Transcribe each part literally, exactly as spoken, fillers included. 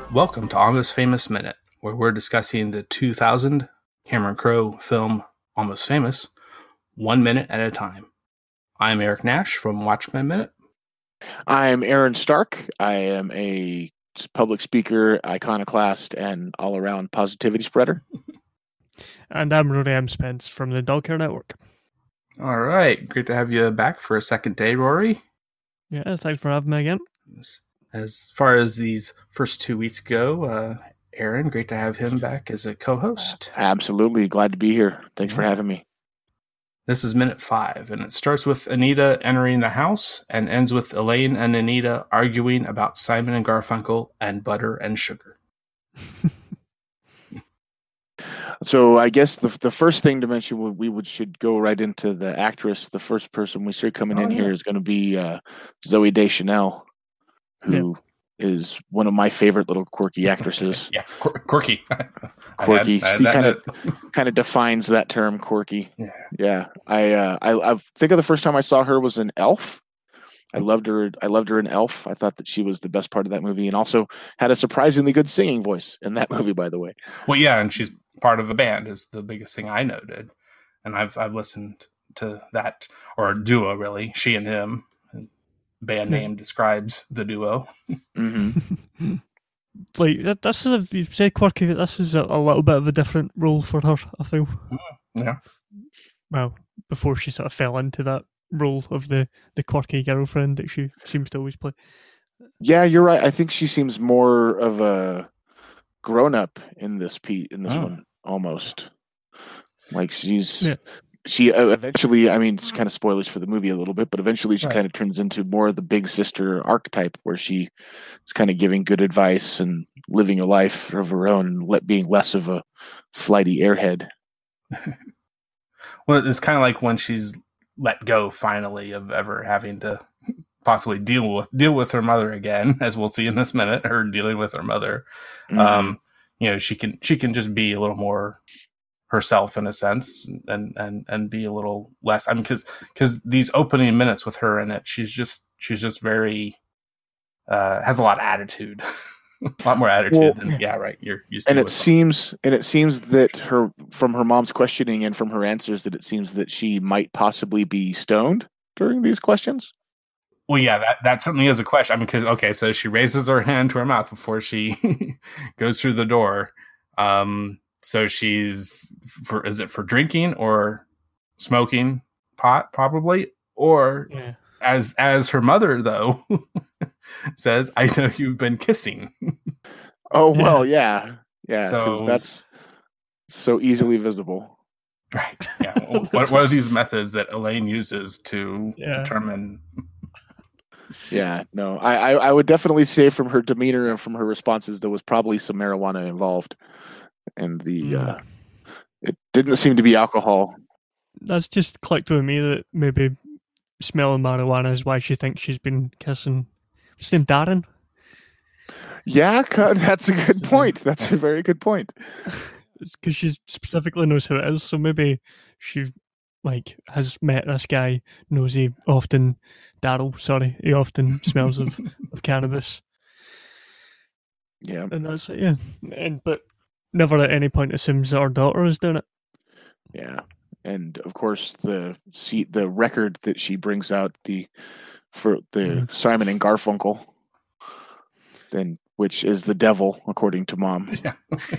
Welcome to Almost Famous Minute, where we're discussing the two thousand Cameron Crowe film Almost Famous, one minute at a time. I'm Eric Nash from Watchmen Minute. I'm Aaron Stark. I am a public speaker, iconoclast, and all-around positivity spreader. And I'm Rory M. Spence from the Dog Care Network. All right. Great to have you back for a second day, Rory. Yeah, thanks for having me again. As far as these first two weeks go, uh, Aaron, great to have him back as a co-host. Absolutely. Glad to be here. Thanks yeah. for having me. This is minute five, and it starts with Anita entering the house and ends with Elaine and Anita arguing about Simon and Garfunkel and butter and sugar. So I guess the the first thing to mention, we would should go right into the actress. The first person we see coming oh, in yeah. here is going to be uh, Zooey Deschanel, who yeah. is one of my favorite little quirky actresses. yeah, Qu- quirky. Quirky. I had, I had kind of kind of defines that term, quirky. Yeah. Yeah. I uh, I I think of the first time I saw her was in Elf. I loved her. I loved her in Elf. I thought that she was the best part of that movie, and also had a surprisingly good singing voice in that movie, by the way. Well, yeah, and she's part of the band is the biggest thing I noted, and I've I've listened to that or duo really. She and him. Band name describes the duo. Mm-hmm. Like this is a, you say quirky, but this is a, a little bit of a different role for her, I feel. Yeah. Well, before she sort of fell into that role of the, the quirky girlfriend that she seems to always play. Yeah, you're right. I think she seems more of a grown up in this pe- in this oh. one almost. Like she's. Yeah. She uh, eventually, I mean, it's kind of spoilers for the movie a little bit, but eventually she right. kind of turns into more of the big sister archetype where she is kind of giving good advice and living a life of her own and let, being less of a flighty airhead. Well, it's kind of like when she's let go finally of ever having to possibly deal with deal with her mother again, as we'll see in this minute, her dealing with her mother. Mm-hmm. Um, you know, she can she can just be a little more herself in a sense and and and be a little less. I mean, because because these opening minutes with her in it, she's just she's just very uh has a lot of attitude. A lot more attitude well, than yeah right you're used to. And it seems and it seems that her from her mom's questioning and from her answers that it seems that she might possibly be stoned during these questions. Well, yeah, that, that certainly is a question. I mean, because okay, so she raises her hand to her mouth before she goes through the door. Um So she's for is it for drinking or smoking pot probably or yeah. as as her mother though says, I know you've been kissing. Oh well, yeah, yeah, because so, that's so easily visible. Right. Yeah. what what are these methods that Elaine uses to yeah. determine? Yeah. No, I, I I would definitely say from her demeanor and from her responses there was probably some marijuana involved. And the mm. uh, it didn't seem to be alcohol. That's just clicked with me that maybe smelling marijuana is why she thinks she's been kissing. What's his name, Darren? Yeah, that's a good point. That's a very good point. It's because she specifically knows who it is, so maybe she like has met this guy, knows he often Daryl, sorry, he often smells of, of cannabis. Yeah, and that's it. Yeah, and but. Never at any point assumes that her daughter is doing it. Yeah, and of course the see the record that she brings out the for the mm. Simon and Garfunkel, then which is the devil according to Mom. Yeah,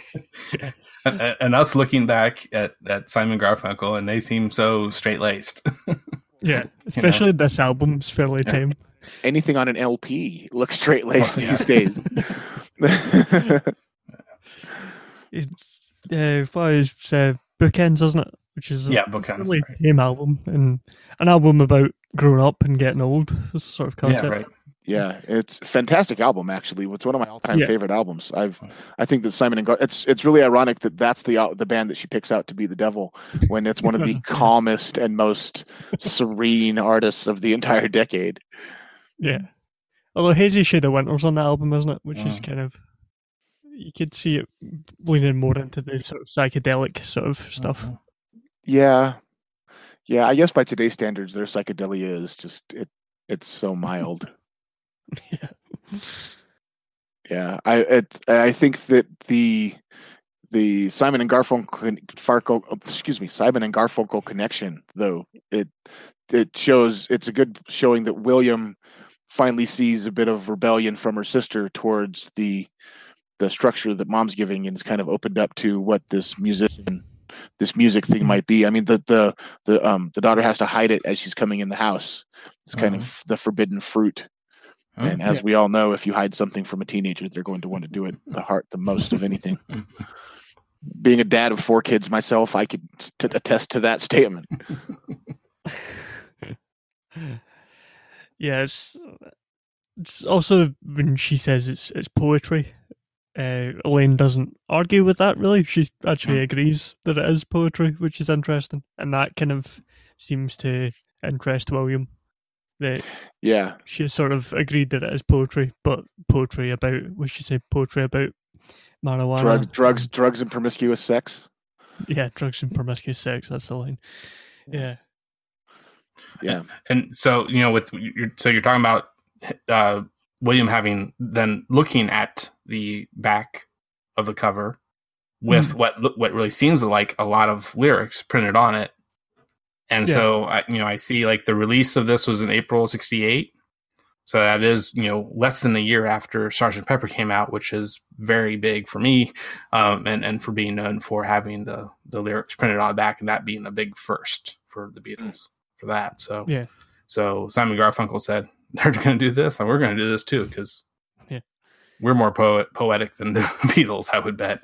and, and us looking back at, at Simon Garfunkel, and they seem so straight laced. Yeah, especially you know? This album's fairly yeah. tame. Anything on an L P looks straight laced oh, yeah. these days. It's uh, what is uh, Bookends, isn't it? Which is yeah, a Bookends, really right. tame album and an album about growing up and getting old. This sort of concept. Yeah, right. Yeah, it's a fantastic album. Actually, it's one of my all-time yeah. favorite albums. I've, I think that Simon and Gar. It's it's really ironic that that's the the band that she picks out to be the devil when it's one of the calmest and most serene artists of the entire decade. Yeah, although Hazy Shade of Winter's on that album, isn't it? Which mm. is kind of. You could see it leaning more into the sort of psychedelic sort of stuff. Yeah. Yeah, I guess by today's standards, their psychedelia is just, it. it's so mild. Yeah. Yeah, I it, I think that the the Simon and Garfunkel, Farco, excuse me, Simon and Garfunkel connection, though it it shows it's a good showing that William finally sees a bit of rebellion from her sister towards the the structure that mom's giving, and is kind of opened up to what this musician, this music thing might be. I mean, the the the um the daughter has to hide it as she's coming in the house. It's kind mm-hmm. of the forbidden fruit. And as yeah. we all know, if you hide something from a teenager, they're going to want to do it the heart the most of anything. Being a dad of four kids myself, I could t- attest to that statement. Yeah, it's, it's also when she says it's it's poetry, uh, Elaine doesn't argue with that really. She actually agrees that it is poetry, which is interesting, and that kind of seems to interest William. That yeah, she sort of agreed that it is poetry, but poetry about, what she say, poetry about marijuana, Drug, drugs, and, drugs, and promiscuous sex. Yeah, drugs and promiscuous sex. That's the line. Yeah, yeah. And, and so you know, with you're, so you're talking about uh, William having then looking at the back of the cover with mm. what what really seems like a lot of lyrics printed on it. And yeah. so, I, you know, I see like the release of this was in April sixty-eight. So that is, you know, less than a year after Sergeant Pepper came out, which is very big for me, um, and, and for being known for having the, the lyrics printed on the back, and that being a big first for the Beatles for that. So, yeah. So Simon Garfunkel said, they're going to do this, and we're going to do this too, because yeah. we're more poet poetic than the Beatles, I would bet.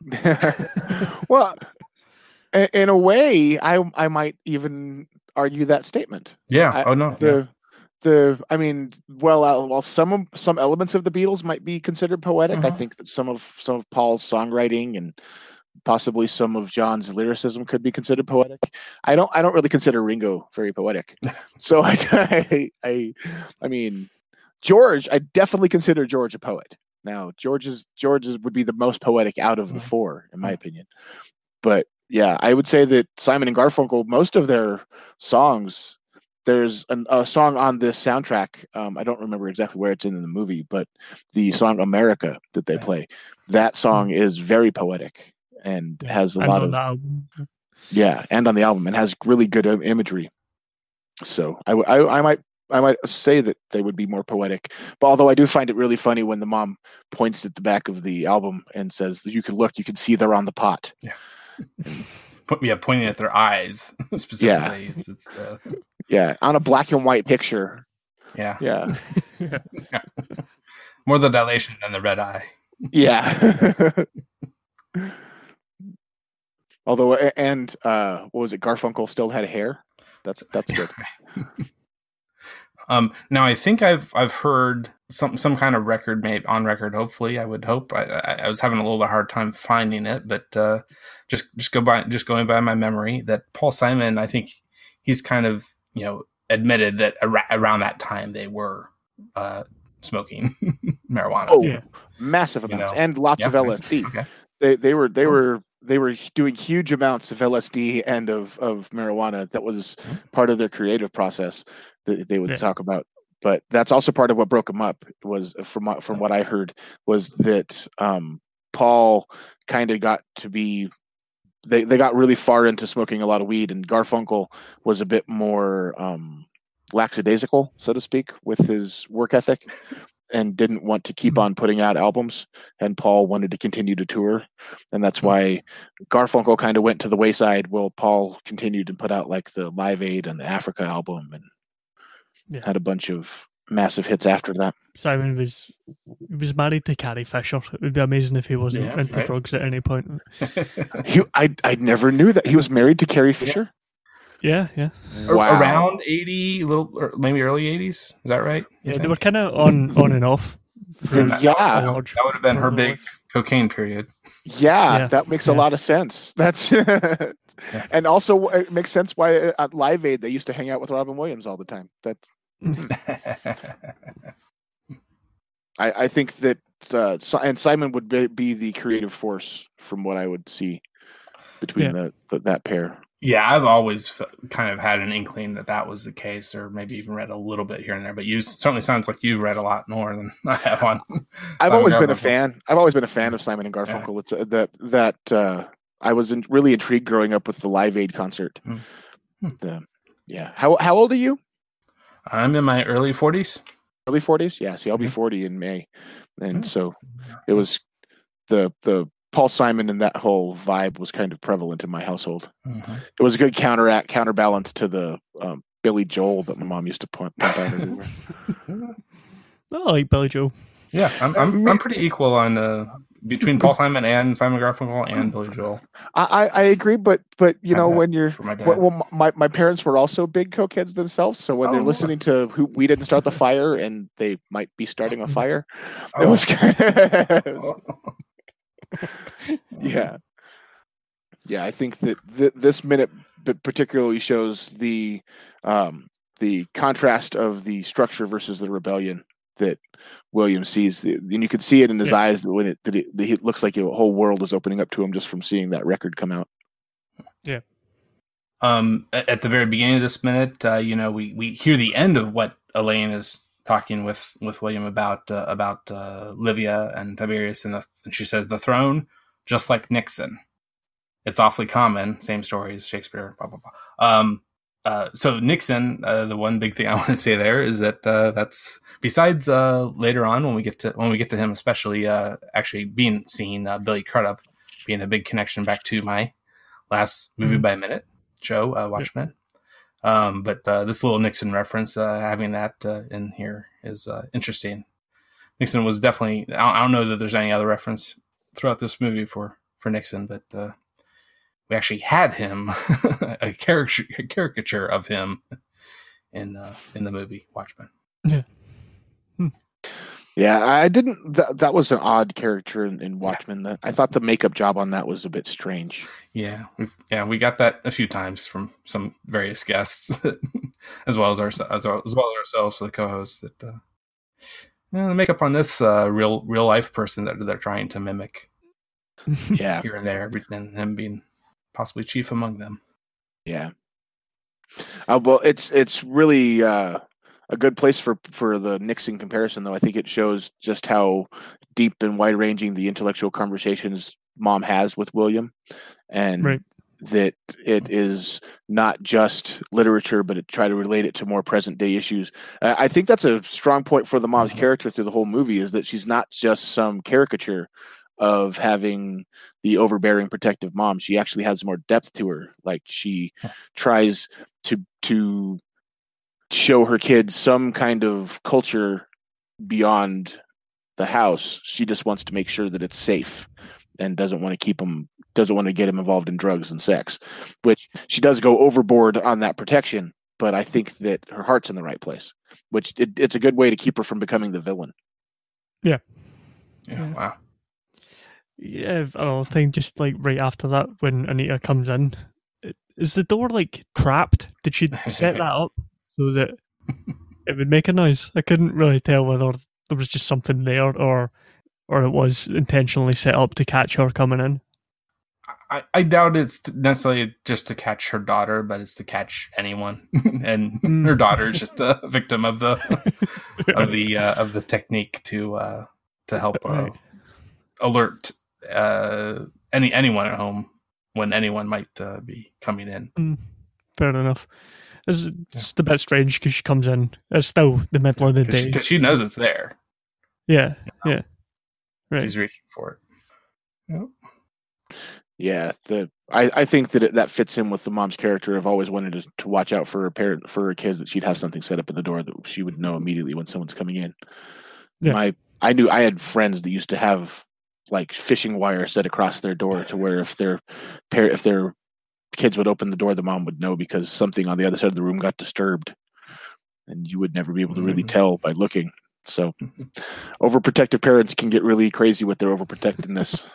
Well, in a way, I I might even argue that statement. Yeah. I, oh no. The yeah. the I mean, well, uh, while some of, some elements of the Beatles might be considered poetic, uh-huh. I think that some of some of Paul's songwriting and possibly some of John's lyricism could be considered poetic. I don't I don't really consider Ringo very poetic. So I, I I I mean, George, I definitely consider George a poet. Now, George's George's would be the most poetic out of the mm-hmm. four, in my opinion. But yeah, I would say that Simon and Garfunkel, most of their songs, there's an, a song on this soundtrack. Um, I don't remember exactly where it's in, in the movie, but the song America that they play, that song is very poetic and yeah, has a lot of, album. yeah, and on the album, and has really good imagery. So I, I, I might, I might say that they would be more poetic, but although I do find it really funny when the mom points at the back of the album and says, "You can look, you can see they're on the pot." Yeah. Put yeah, pointing at their eyes specifically. Yeah. It's, it's uh... yeah, on a black and white picture. Yeah, yeah. yeah. More the dilation than the red eye. Yeah. Although, and uh, what was it? Garfunkel still had hair. That's that's good. Um, now I think I've I've heard some some kind of record made on record. Hopefully, I would hope. I, I, I was having a little bit hard time finding it, but uh, just just go by just going by my memory that Paul Simon, I think he's kind of you know admitted that ar- around that time they were uh, smoking marijuana. Oh, yeah. Massive amounts, you know? And lots yeah, of L S D. Okay. They they were they were. They were doing huge amounts of L S D and of, of marijuana. That was part of their creative process that they would yeah. talk about. But that's also part of what broke them up. Was from from what I heard was that um, Paul kind of got to be they they got really far into smoking a lot of weed, and Garfunkel was a bit more um, lackadaisical, so to speak, with his work ethic. And didn't want to keep on putting out albums, and Paul wanted to continue to tour, and that's why Garfunkel kind of went to the wayside. While Paul continued to put out like the Live Aid and the Africa album, and yeah. had a bunch of massive hits after that. Simon was he was married to Carrie Fisher. It would be amazing if he wasn't yeah, into right. drugs at any point. he, I I never knew that he was married to Carrie Fisher. Yeah, yeah. Wow. Around eighty, little or maybe early eighties. Is that right? Yeah, they were kind of on on and off. That, yeah, that would have been her big cocaine period. Yeah, yeah. That makes yeah. a lot of sense. That's yeah. And also it makes sense why at Live Aid they used to hang out with Robin Williams all the time. That's. I I think that uh, and Simon would be, be the creative force from what I would see between yeah. the, the that pair. Yeah, I've always f- kind of had an inkling that that was the case, or maybe even read a little bit here and there. But you certainly sounds like you've read a lot more than I have on. I've Simon always been a Garfunkel. fan. I've always been a fan of Simon and Garfunkel. Yeah. It's uh, that that uh, I was in, really intrigued growing up with the Live Aid concert. Hmm. The, yeah. How how old are you? I'm in my early forties. Early forties? Yeah. See, I'll mm-hmm. be forty in May, and mm-hmm. so it was the the. Paul Simon and that whole vibe was kind of prevalent in my household. Mm-hmm. It was a good counteract, counterbalance to the um, Billy Joel that my mom used to point, point out everywhere. I like Billy Joel. Yeah, I'm I'm, I'm pretty equal on uh, between Paul Simon and Simon Garfunkel and Billy Joel. I, I agree, but but you know when you're well, well, my my parents were also big cokeheads themselves, so when oh, they're listening to who We Didn't Start the Fire and they might be starting a fire, oh. it was kind of. yeah yeah I think that th- this minute particularly shows the um the contrast of the structure versus the rebellion that William sees, the, and you can see it in his yeah. eyes that when it that it, that it looks like the whole world is opening up to him just from seeing that record come out. Yeah. Um at the very beginning of this minute, uh you know we we hear the end of what Elaine is talking with, with William about uh, about uh, Livia and Tiberius, and, the, and she says, the throne, just like Nixon. It's awfully common. Same stories, Shakespeare, blah, blah, blah. Um, uh, so Nixon, uh, the one big thing I want to say there is that uh, that's, besides uh, later on when we get to when we get to him, especially uh, actually being seen, uh, Billy Crudup being a big connection back to my last movie mm-hmm. by a minute show, uh, Watchmen. Um, but uh, this little Nixon reference, uh, having that uh, in here is uh, interesting. Nixon was definitely, I don't, I don't know that there's any other reference throughout this movie for, for Nixon, but uh, we actually had him, a, caricature, a caricature of him in uh, in the movie Watchmen. Yeah. Hmm. Yeah, I didn't. That, that was an odd character in, in Watchmen. Yeah. I thought the makeup job on that was a bit strange. Yeah, we've, yeah, we got that a few times from some various guests, as well as our as well as ourselves, the co-hosts. That uh, yeah, the makeup on this uh, real real life person that they're trying to mimic, yeah, here and there, and him being possibly chief among them. Yeah. Uh, well, it's it's really. Uh, A good place for, for the Nixon comparison, though. I think it shows just how deep and wide-ranging the intellectual conversations Mom has with William, and right. that it is not just literature, but it try to relate it to more present-day issues. Uh, I think that's a strong point for the mom's mm-hmm. character through the whole movie, is that she's not just some caricature of having the overbearing, protective mom. She actually has more depth to her. Like, she tries to to show her kids some kind of culture beyond the house. She just wants to make sure that it's safe and doesn't want to keep them, doesn't want to get him involved in drugs and sex, which she does go overboard on that protection. But I think that her heart's in the right place, which it, it's a good way to keep her from becoming the villain. Yeah. Yeah. Wow. Yeah. I think just like right after that, when Anita comes in, is the door like trapped? Did she set that up so that it would make a noise? I couldn't really tell whether there was just something there or or it was intentionally set up to catch her coming in. I, I doubt it's necessarily just to catch her daughter, but it's to catch anyone, and mm. her daughter is just the victim of the of the uh, of the technique to uh, to help uh, right. alert uh, any anyone at home when anyone might uh, be coming in. Mm. Fair enough. It's just a bit strange because she comes in. It's still the middle of the day. Because she, she knows it's there. Yeah, you know? yeah. Right. She's reaching for it. Yep. Yeah, the I, I think that it, that fits in with the mom's character. I've always wanted to, to watch out for her parent, for her kids, that she'd have something set up at the door that she would know immediately when someone's coming in. Yeah. My I knew I had friends that used to have like fishing wire set across their door to where if their parent if their kids would open the door, the mom would know because something on the other side of the room got disturbed, and you would never be able to really tell by looking. So overprotective parents can get really crazy with their overprotectiveness.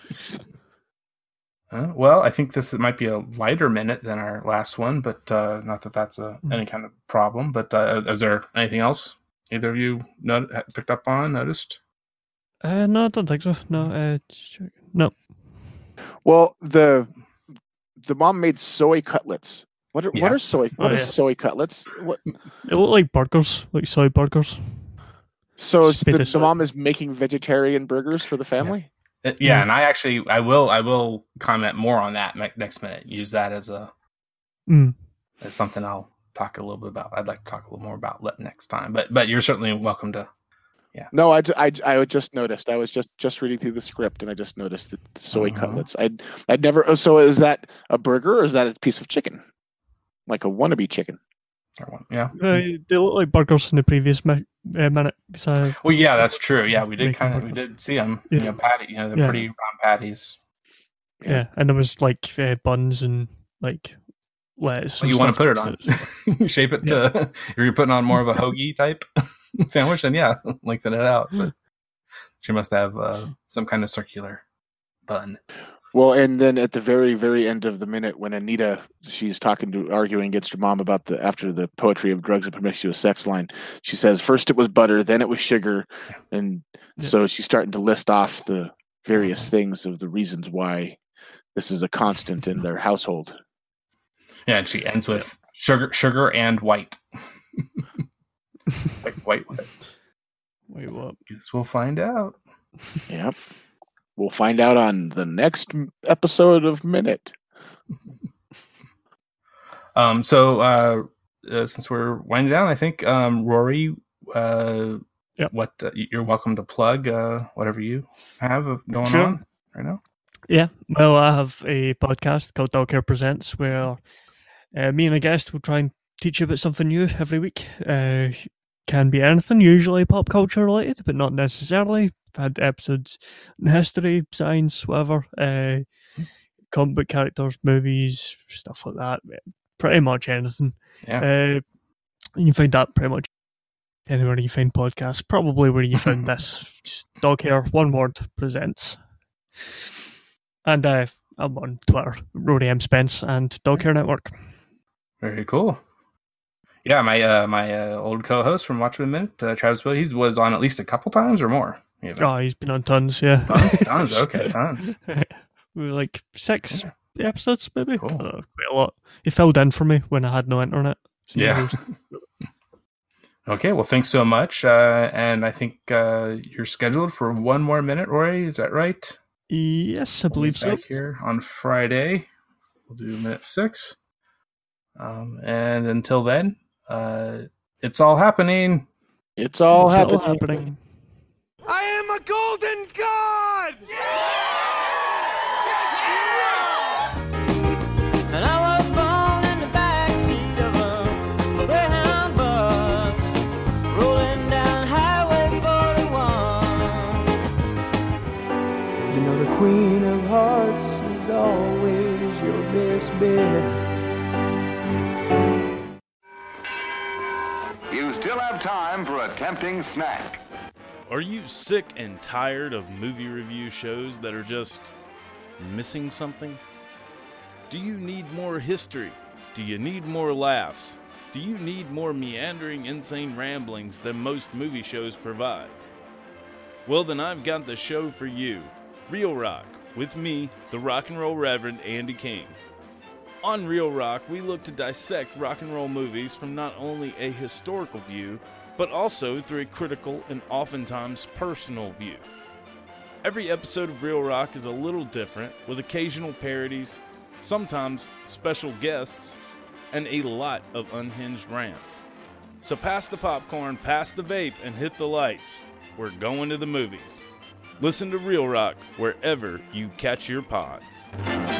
Uh, well, I think this might be a lighter minute than our last one, but uh, not that that's a, any kind of problem. But uh, is there anything else either of you not- picked up on, noticed? Uh, no, I don't think so. No, uh, no. Well, the the mom made soy cutlets. What are Yeah. what are soy? What Oh, is yeah. soy cutlets? What? They look like burgers, like soy burgers. So Just the, made the of soy. mom is making vegetarian burgers for the family. Uh, yeah, Yeah. and I actually I will I will comment more on that me- next minute. Use that as a Mm. as something I'll talk a little bit about. I'd like to talk a little more about le- next time. But but you're certainly welcome to. No, I, I, I just noticed. I was just, just reading through the script, and I just noticed that the soy Uh-huh. cutlets. I'd I'd never. Oh, so is that a burger or is that a piece of chicken, like a wannabe chicken? Yeah. Uh, they look like burgers in the previous mi- uh, minute. So Well, yeah, that's true. Yeah, we did Making kind of we burgers. did see them. Yeah. You know, patty. You know, they're Yeah. pretty round patties. yeah. Yeah. and there was like uh, buns and like lettuce. What and you want to stuff. put it on? Shape it to. If you're putting on more of a hoagie type sandwich, then yeah, lengthen it out. But she must have uh, some kind of circular bun. Well, and then at the very, very end of the minute, when Anita, she's talking to, arguing against her mom about the after the poetry of drugs and promiscuous sex line, she says first it was butter, then it was sugar, and Yeah. so she's starting to list off the various things of the reasons why this is a constant in their household. Yeah, and she ends with sugar, sugar and white. Like white, white. Wait, what? Guess we'll find out. Yep. We'll find out on the next episode of Minute. Um, so uh, uh, since we're winding down, I think um, Rory, uh, Yep. what uh, you're welcome to plug uh, whatever you have going Sure. on right now. Yeah, well, I have a podcast called Dog Care Presents where uh, me and a guest will try and teach you about something new every week. Uh, can be anything, usually pop culture related, but not necessarily. I've had episodes in history, science, whatever, uh, comic book characters, movies, stuff like that. Pretty much anything. Yeah. Uh, you can find that pretty much anywhere you find podcasts. Probably where you found this. Just Dog Hair, one word, presents. And uh, I'm on Twitter, Rory M. Spence, and Dog Hair Network. Very cool. Yeah, my uh, my uh, old co-host from Watch One Minute, uh, Travis Bill, he was on at least a couple times or more. Even. Oh, he's been on tons, yeah. Tons, tons. Okay, tons. We were like six Yeah. episodes, maybe. Cool. I don't know, quite a lot. He filled in for me when I had no internet. So Yeah. Okay, well, thanks so much. Uh, and I think uh, you're scheduled for one more minute, Rory. Is that right? Yes, I believe so. Back here on Friday. We'll do minute six. Um, and until then, uh, it's all happening. It's all It's happening. all happening. I am a golden god! And I was born in the backseat of a Greyhound bus, rolling down Highway forty-one. You know the Queen of Hearts is always your best bet. You still have time for a tempting snack. Are you sick and tired of movie review shows that are just missing something? Do you need more history? Do you need more laughs? Do you need more meandering, insane ramblings than most movie shows provide? Well, then I've got the show for you, Real Rock, with me, the rock and roll Reverend Andy King. On Real Rock, we look to dissect rock and roll movies from not only a historical view, but also through a critical and oftentimes personal view. Every episode of Real Rock is a little different, with occasional parodies, sometimes special guests, and a lot of unhinged rants. So pass the popcorn, pass the vape, and hit the lights. We're going to the movies. Listen to Real Rock wherever you catch your pods.